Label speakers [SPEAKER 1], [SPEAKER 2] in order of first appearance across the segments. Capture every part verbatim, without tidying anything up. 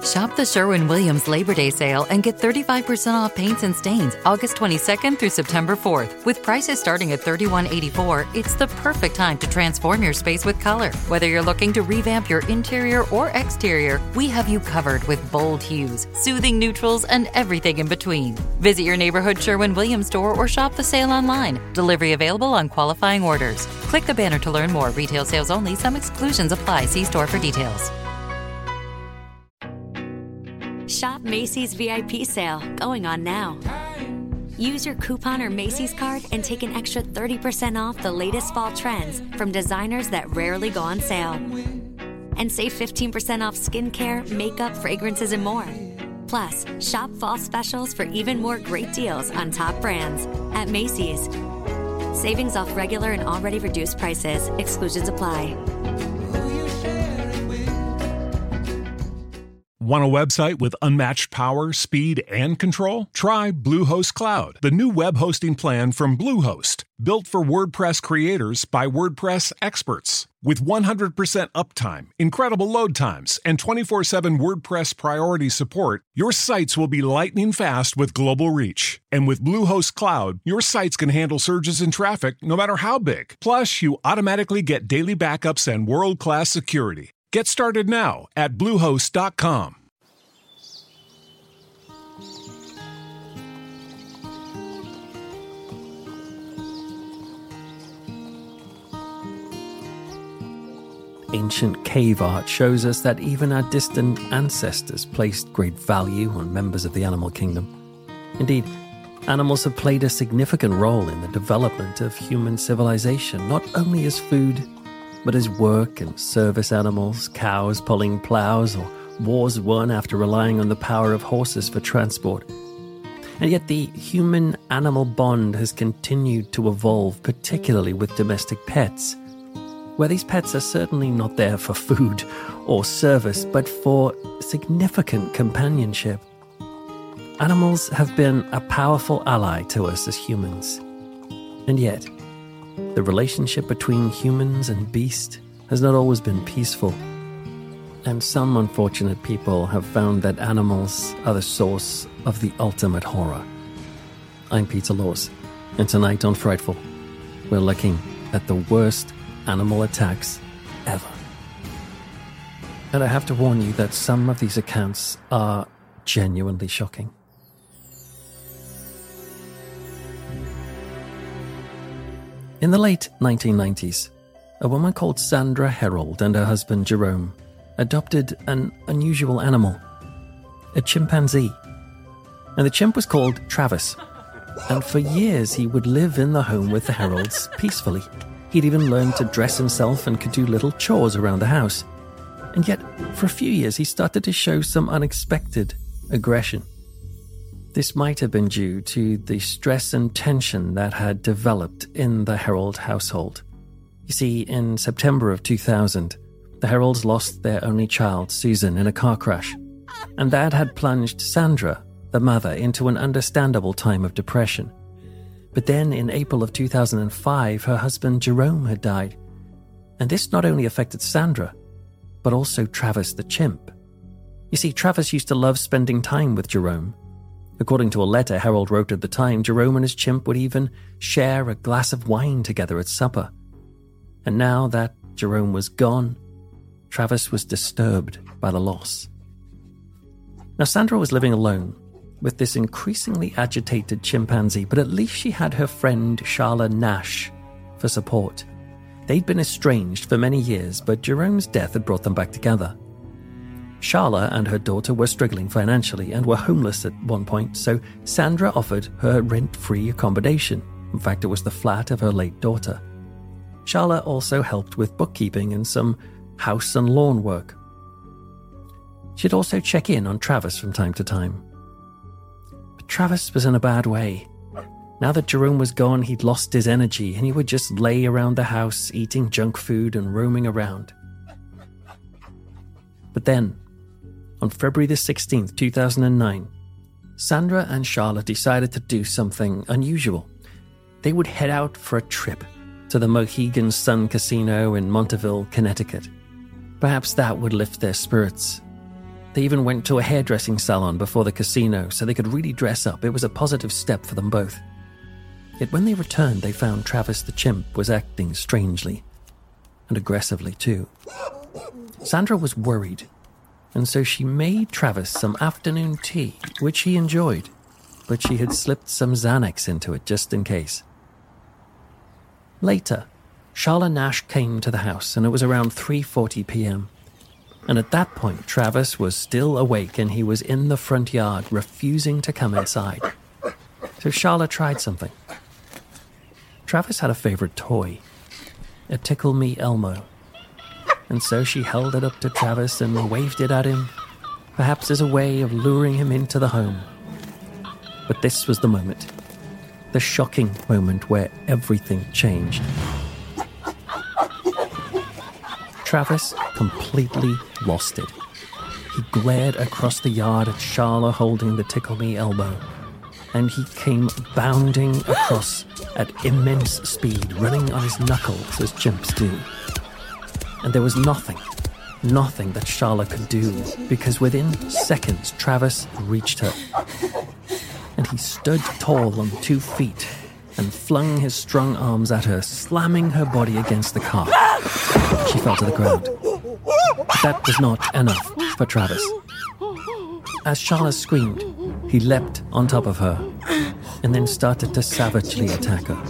[SPEAKER 1] Shop the Sherwin-Williams Labor Day sale and get thirty-five percent off paints and stains August twenty-second through September fourth. With prices starting at thirty-one eighty-four, it's the perfect time to transform your space with color. Whether you're looking to revamp your interior or exterior, we have you covered with bold hues, soothing neutrals, and everything in between. Visit your neighborhood Sherwin-Williams store or shop the sale online. Delivery available on qualifying orders. Click the banner to learn more. Retail sales only. Some exclusions apply. See store for details.
[SPEAKER 2] Shop Macy's V I P sale, going on now. Use your coupon or Macy's card and take an extra thirty percent off the latest fall trends from designers that rarely go on sale. And save fifteen percent off skincare, makeup, fragrances, and more. Plus, shop fall specials for even more great deals on top brands at Macy's. Savings off regular and already reduced prices. Exclusions apply.
[SPEAKER 3] Want a website with unmatched power, speed, and control? Try Bluehost Cloud, the new web hosting plan from Bluehost, built for WordPress creators by WordPress experts. With one hundred percent uptime, incredible load times, and twenty-four seven WordPress priority support, your sites will be lightning fast with global reach. And with Bluehost Cloud, your sites can handle surges in traffic no matter how big. Plus, you automatically get daily backups and world-class security. Get started now at bluehost dot com.
[SPEAKER 4] Ancient cave art shows us that even our distant ancestors placed great value on members of the animal kingdom. Indeed, animals have played a significant role in the development of human civilization, not only as food, but as work and service animals, cows pulling plows, or wars won after relying on the power of horses for transport. And yet the human-animal bond has continued to evolve, particularly with domestic pets, where these pets are certainly not there for food or service, but for significant companionship. Animals have been a powerful ally to us as humans. And yet, the relationship between humans and beast has not always been peaceful. And some unfortunate people have found that animals are the source of the ultimate horror. I'm Peter Laws, and tonight on Frightful, we're looking at the worst animal attacks ever. And I have to warn you that some of these accounts are genuinely shocking. In the late nineteen nineties, a woman called Sandra Herold and her husband Jerome adopted an unusual animal, a chimpanzee. And the chimp was called Travis. And for years he would live in the home with the Herolds peacefully. He'd even learned to dress himself and could do little chores around the house. And yet, for a few years, he started to show some unexpected aggression. This might have been due to the stress and tension that had developed in the Herold household. You see, in September of two thousand, the Herolds lost their only child, Susan, in a car crash. And that had plunged Sandra, the mother, into an understandable time of depression. But then in April of two thousand five, her husband Jerome had died. And this not only affected Sandra, but also Travis the chimp. You see, Travis used to love spending time with Jerome. According to a letter Herold wrote at the time, Jerome and his chimp would even share a glass of wine together at supper. And now that Jerome was gone, Travis was disturbed by the loss. Now, Sandra was living alone with this increasingly agitated chimpanzee, but at least she had her friend Sharla Nash for support. They'd been estranged for many years, but Jerome's death had brought them back together. Sharla and her daughter were struggling financially and were homeless at one point, so Sandra offered her rent-free accommodation. In fact, it was the flat of her late daughter. Sharla also helped with bookkeeping and some house and lawn work. She'd also check in on Travis from time to time. But Travis was in a bad way. Now that Jerome was gone, he'd lost his energy and he would just lay around the house, eating junk food and roaming around. But then, on February the sixteenth, two thousand nine, Sandra and Sharla decided to do something unusual. They would head out for a trip to the Mohegan Sun Casino in Montville, Connecticut. Perhaps that would lift their spirits. They even went to a hairdressing salon before the casino so they could really dress up. It was a positive step for them both. Yet when they returned, they found Travis the chimp was acting strangely, and aggressively too. Sandra was worried, and so she made Travis some afternoon tea, which he enjoyed, but she had slipped some Xanax into it just in case. Later, Charla Nash came to the house, and it was around three forty p.m. And at that point, Travis was still awake and he was in the front yard, refusing to come inside. So Charla tried something. Travis had a favorite toy, a Tickle Me Elmo. And so she held it up to Travis and waved it at him, perhaps as a way of luring him into the home. But this was the moment, the shocking moment where everything changed. Travis completely lost it. He glared across the yard at Charla holding the Tickle Me Elmo, and he came bounding across at immense speed, running on his knuckles as chimps do. And there was nothing, nothing that Charla could do, because within seconds Travis reached her. And he stood tall on two feet and flung his strong arms at her, slamming her body against the car. She fell to the ground. But that was not enough for Travis. As Charla screamed, he leapt on top of her and then started to savagely attack her.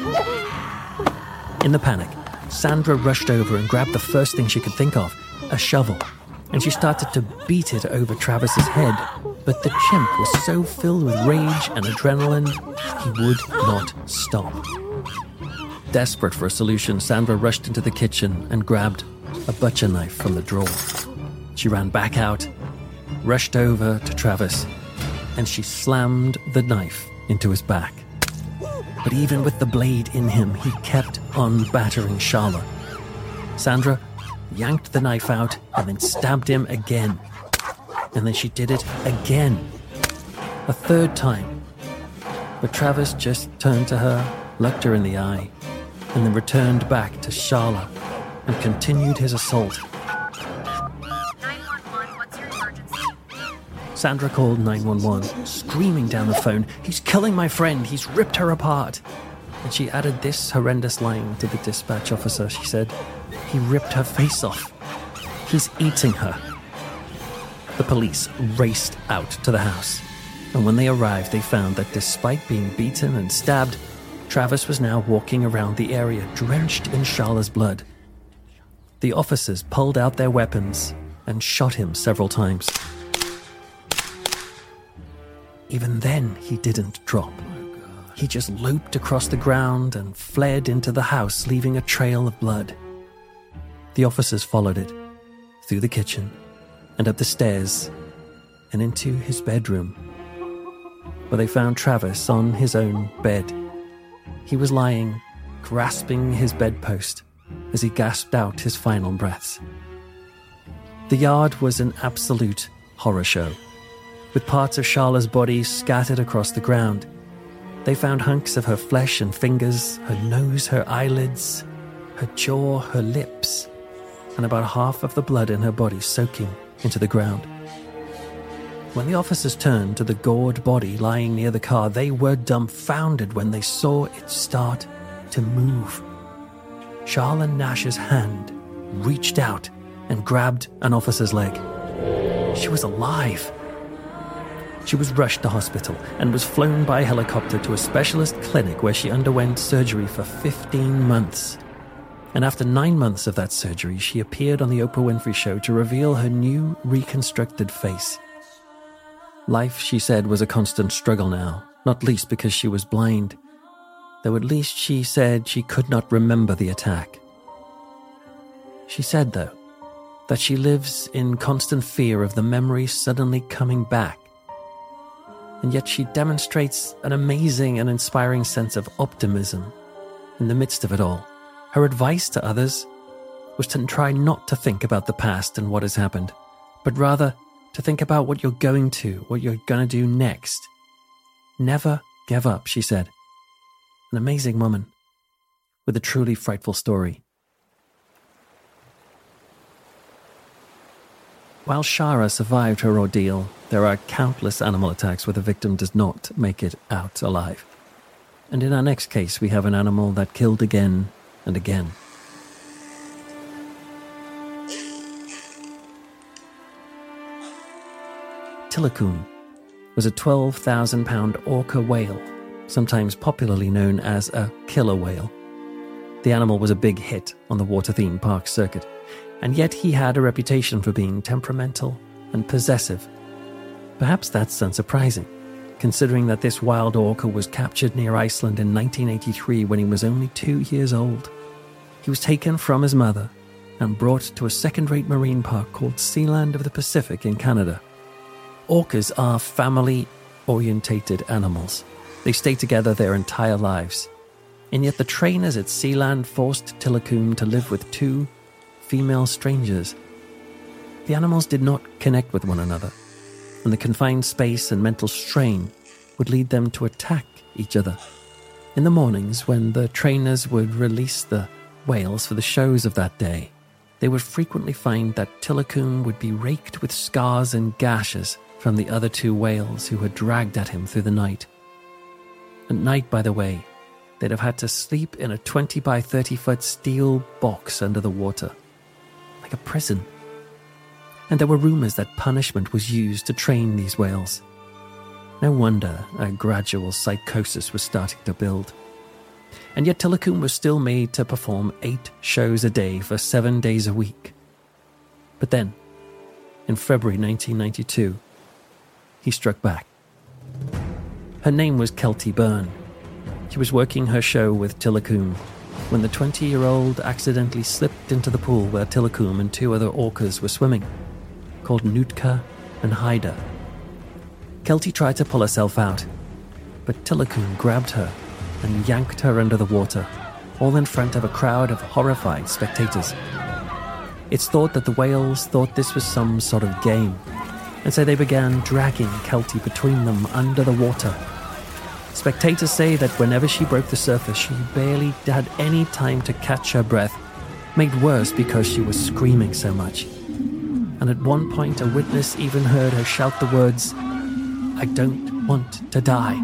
[SPEAKER 4] In the panic, Sandra rushed over and grabbed the first thing she could think of, a shovel, and she started to beat it over Travis's head. But the chimp was so filled with rage and adrenaline, he would not stop. Desperate for a solution, Sandra rushed into the kitchen and grabbed a butcher knife from the drawer. She ran back out, rushed over to Travis, and she slammed the knife into his back. But even with the blade in him, he kept on battering Charla. Sandra yanked the knife out and then stabbed him again. And then she did it again, a third time. But Travis just turned to her, looked her in the eye, and then returned back to Charla and continued his assault.
[SPEAKER 5] nine one one, what's your emergency?
[SPEAKER 4] Sandra called nine one one, screaming down the phone, "He's killing my friend, he's ripped her apart." And she added this horrendous line to the dispatch officer. She said, "He ripped her face off. He's eating her." The police raced out to the house, and when they arrived, they found that despite being beaten and stabbed, Travis was now walking around the area drenched in Charla's blood. The officers pulled out their weapons and shot him several times. Even then, he didn't drop. He just loped across the ground and fled into the house, leaving a trail of blood. The officers followed it, through the kitchen, and up the stairs, and into his bedroom, where they found Travis on his own bed. He was lying, grasping his bedpost, as he gasped out his final breaths. The yard was an absolute horror show, with parts of Charla's body scattered across the ground. They found hunks of her flesh and fingers, her nose, her eyelids, her jaw, her lips, and about half of the blood in her body soaking into the ground. When the officers turned to the gored body lying near the car, they were dumbfounded when they saw it start to move. Charla Nash's hand reached out and grabbed an officer's leg. She was alive. She was rushed to hospital and was flown by helicopter to a specialist clinic where she underwent surgery for fifteen months. And after nine months of that surgery, she appeared on the Oprah Winfrey Show to reveal her new reconstructed face. Life, she said, was a constant struggle now, not least because she was blind, though at least she said she could not remember the attack. She said, though, that she lives in constant fear of the memory suddenly coming back, and yet she demonstrates an amazing and inspiring sense of optimism in the midst of it all. Her advice to others was to try not to think about the past and what has happened, but rather to think about what you're going to, what you're going to do next. Never give up, she said. An amazing woman with a truly frightful story. While Shara survived her ordeal, there are countless animal attacks where the victim does not make it out alive. And in our next case, we have an animal that killed again and again. Tilikum was a twelve thousand pound orca whale, sometimes popularly known as a killer whale. The animal was a big hit on the water theme park circuit, and yet he had a reputation for being temperamental and possessive. Perhaps that's unsurprising, considering that this wild orca was captured near Iceland in nineteen eighty-three when he was only two years old. He was taken from his mother and brought to a second-rate marine park called Sealand of the Pacific in Canada. Orcas are family-orientated animals. They stay together their entire lives. And yet the trainers at Sealand forced Tilikum to live with two female strangers. The animals did not connect with one another, and the confined space and mental strain would lead them to attack each other. In the mornings, when the trainers would release the whales for the shows of that day, they would frequently find that Tilikum would be raked with scars and gashes from the other two whales who had dragged at him through the night. At night, by the way, they'd have had to sleep in a twenty by thirty foot steel box under the water, like a prison. And there were rumors that punishment was used to train these whales. No wonder a gradual psychosis was starting to build. And yet Tilikum was still made to perform eight shows a day for seven days a week. But then, in February nineteen ninety-two, he struck back. Her name was Kelty Byrne. She was working her show with Tilikum when the twenty-year-old accidentally slipped into the pool where Tilikum and two other orcas were swimming, called Nootka and Haida. Kelty tried to pull herself out, but Tilikum grabbed her and yanked her under the water, all in front of a crowd of horrified spectators. It's thought that the whales thought this was some sort of game, and so they began dragging Kelty between them under the water. Spectators say that whenever she broke the surface, she barely had any time to catch her breath, made worse because she was screaming so much. And at one point, a witness even heard her shout the words, "I don't want to die."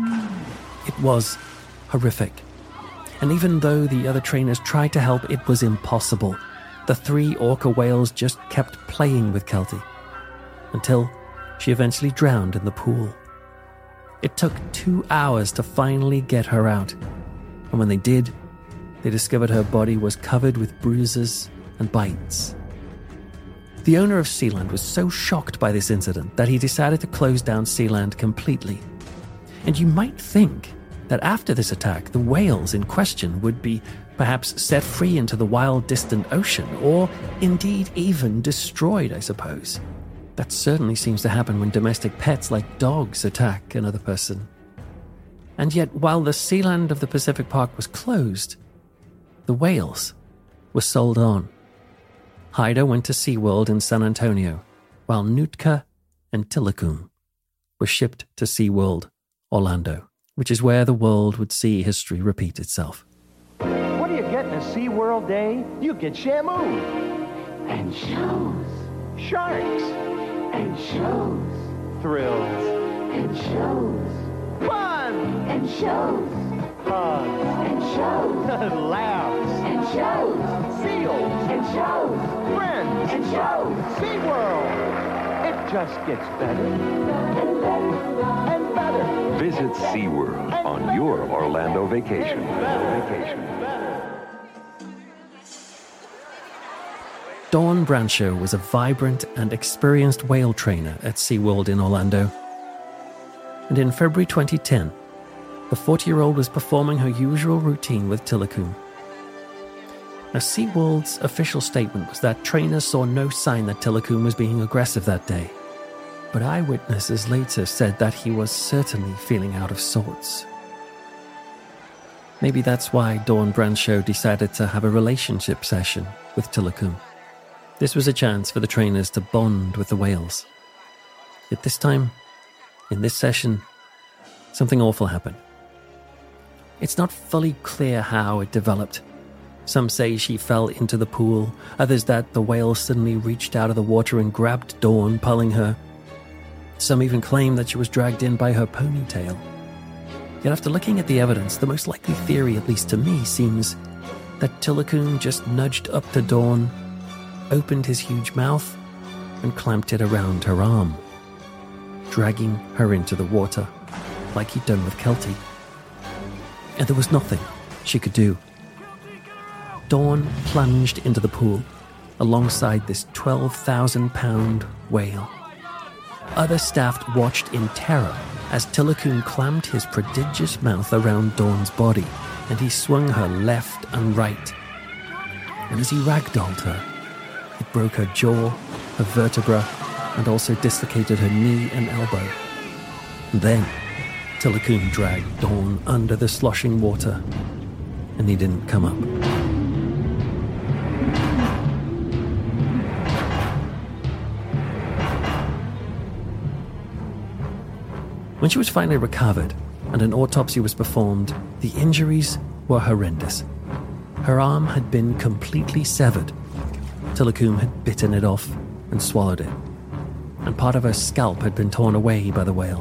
[SPEAKER 4] It was horrific. And even though the other trainers tried to help, it was impossible. The three orca whales just kept playing with Kelty, until she eventually drowned in the pool. It took two hours to finally get her out, and when they did, they discovered her body was covered with bruises and bites. The owner of Sealand was so shocked by this incident that he decided to close down Sealand completely. And you might think that after this attack, the whales in question would be perhaps set free into the wild, distant ocean, or indeed even destroyed, I suppose. That certainly seems to happen when domestic pets like dogs attack another person. And yet, while the Sealand of the Pacific Park was closed, the whales were sold on. Haida went to SeaWorld in San Antonio, while Nootka and Tilikum were shipped to SeaWorld Orlando, which is where the world would see history repeat itself.
[SPEAKER 6] What do you get in a SeaWorld day? You get Shamu.
[SPEAKER 7] And shows.
[SPEAKER 6] Sharks.
[SPEAKER 7] And shows.
[SPEAKER 6] Thrills.
[SPEAKER 7] And shows.
[SPEAKER 6] Fun.
[SPEAKER 7] And shows.
[SPEAKER 6] Hugs.
[SPEAKER 7] And shows.
[SPEAKER 6] Laughs.
[SPEAKER 7] And shows.
[SPEAKER 6] Seals.
[SPEAKER 7] And shows.
[SPEAKER 6] Friends.
[SPEAKER 7] And shows.
[SPEAKER 6] SeaWorld. It just gets better.
[SPEAKER 7] And better.
[SPEAKER 6] And better.
[SPEAKER 8] Visit SeaWorld on your Orlando vacation. Vacation.
[SPEAKER 4] Dawn Brancho was a vibrant and experienced whale trainer at SeaWorld in Orlando. And in February twenty ten, the forty-year-old was performing her usual routine with Tilikum. Now, SeaWorld's official statement was that trainers saw no sign that Tilikum was being aggressive that day. But eyewitnesses later said that he was certainly feeling out of sorts. Maybe that's why Dawn Brancho decided to have a relationship session with Tilikum. This was a chance for the trainers to bond with the whales. Yet this time, in this session, something awful happened. It's not fully clear how it developed, Some say she fell into the pool, others that the whale suddenly reached out of the water and grabbed Dawn, pulling her. Some even claim that she was dragged in by her ponytail. Yet after looking at the evidence, the most likely theory, at least to me, seems that Tilikum just nudged up to Dawn, opened his huge mouth, and clamped it around her arm, dragging her into the water, like he'd done with Kelty. And there was nothing she could do. Dawn plunged into the pool alongside this twelve thousand pound whale. Other staff watched in terror as Tilikum clamped his prodigious mouth around Dawn's body, and he swung her left and right. And as he ragdolled her, it broke her jaw, her vertebra, and also dislocated her knee and elbow. And then Tilikum dragged Dawn under the sloshing water, and he didn't come up. When she was finally recovered and an autopsy was performed, the injuries were horrendous. Her arm had been completely severed. Tilikum had bitten it off and swallowed it, and part of her scalp had been torn away by the whale.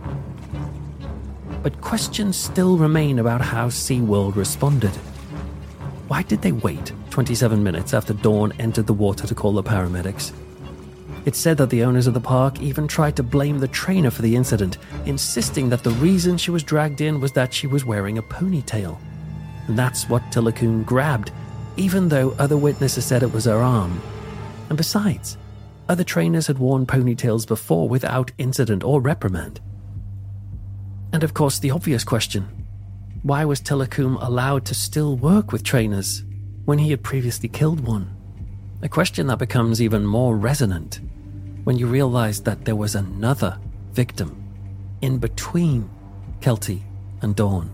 [SPEAKER 4] But questions still remain about how SeaWorld responded. Why did they wait twenty-seven minutes after Dawn entered the water to call the paramedics? It's said that the owners of the park even tried to blame the trainer for the incident, insisting that the reason she was dragged in was that she was wearing a ponytail. And that's what Tilikum grabbed, even though other witnesses said it was her arm. And besides, other trainers had worn ponytails before without incident or reprimand. And of course, the obvious question: why was Tilikum allowed to still work with trainers when he had previously killed one? A question that becomes even more resonant when you realize that there was another victim in between Kelty and Dawn.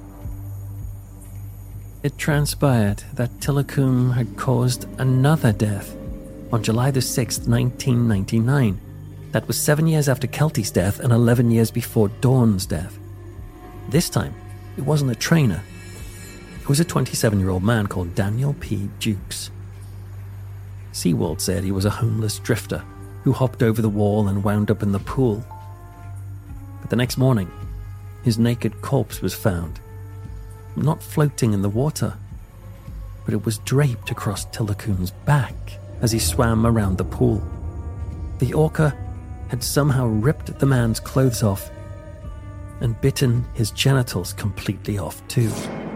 [SPEAKER 4] It transpired that Tilikum had caused another death on July the sixth, nineteen ninety-nine. That was seven years after Kelty's death and eleven years before Dawn's death. This time, it wasn't a trainer. It was a twenty-seven-year-old man called Daniel P. Jukes. SeaWorld said he was a homeless drifter who hopped over the wall and wound up in the pool. But the next morning, his naked corpse was found, not floating in the water, but it was draped across Tilikum's back as he swam around the pool. The orca had somehow ripped the man's clothes off and bitten his genitals completely off too.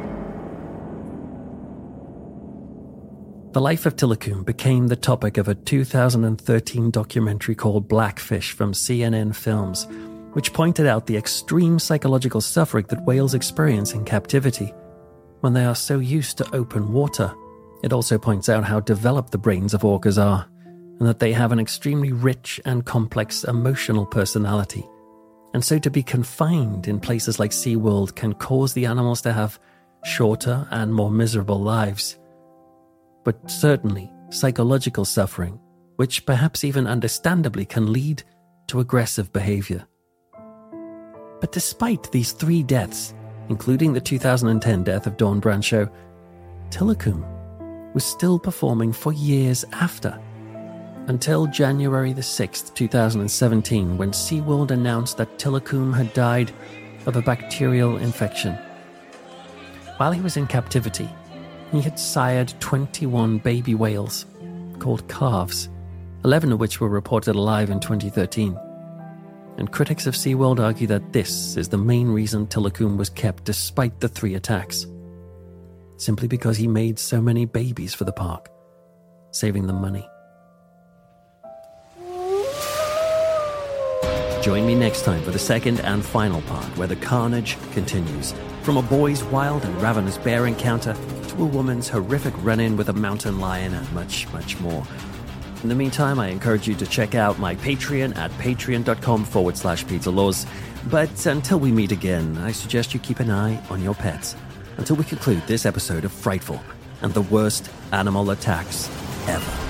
[SPEAKER 4] The life of Tilikum became the topic of a two thousand thirteen documentary called Blackfish from C N N Films, which pointed out the extreme psychological suffering that whales experience in captivity when they are so used to open water. It also points out how developed the brains of orcas are, and that they have an extremely rich and complex emotional personality. And so to be confined in places like SeaWorld can cause the animals to have shorter and more miserable lives. But certainly psychological suffering, which perhaps even understandably can lead to aggressive behavior. But despite these three deaths, including the two thousand ten death of Dawn Brancheau, Tilikum was still performing for years after, until January the sixth, two thousand seventeen, when SeaWorld announced that Tilikum had died of a bacterial infection. While he was in captivity, he had sired twenty-one baby whales, called calves, eleven of which were reported alive in twenty thirteen. And critics of SeaWorld argue that this is the main reason Tilikum was kept despite the three attacks, simply because he made so many babies for the park, saving them money. Join me next time for the second and final part, where the carnage continues. From a boy's wild and ravenous bear encounter to a woman's horrific run-in with a mountain lion and much, much more. In the meantime, I encourage you to check out my Patreon at patreon.com forward slash Peter Laws. But until we meet again, I suggest you keep an eye on your pets until we conclude this episode of Frightful and the worst animal attacks ever.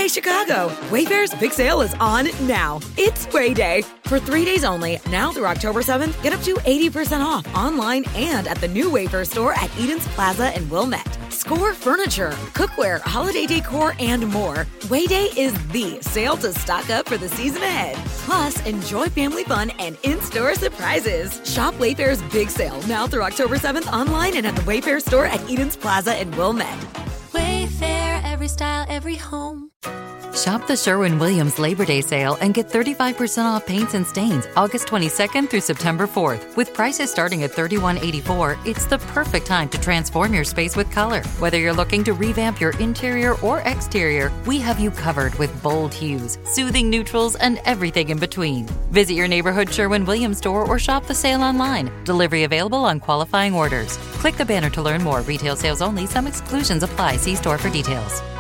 [SPEAKER 9] Chicago! Wayfair's big sale is on now. It's Way Day. For three days only, now through October seventh, get up to eighty percent off online and at the new Wayfair store at Eden's Plaza in Wilmette. Score furniture, cookware, holiday decor, and more. Way Day is the sale to stock up for the season ahead. Plus, enjoy family fun and in-store surprises. Shop Wayfair's big sale now through October seventh online and at the Wayfair store at Eden's Plaza in Wilmette.
[SPEAKER 10] Wayfair, every style, every home.
[SPEAKER 1] Shop the Sherwin-Williams Labor Day sale and get thirty-five percent off paints and stains August twenty-second through September fourth. With prices starting at thirty-one eighty-four, it's the perfect time to transform your space with color. Whether you're looking to revamp your interior or exterior, we have you covered with bold hues, soothing neutrals, and everything in between. Visit your neighborhood Sherwin-Williams store or shop the sale online. Delivery available on qualifying orders. Click the banner to learn more. Retail sales only. Some exclusions apply. See store for details.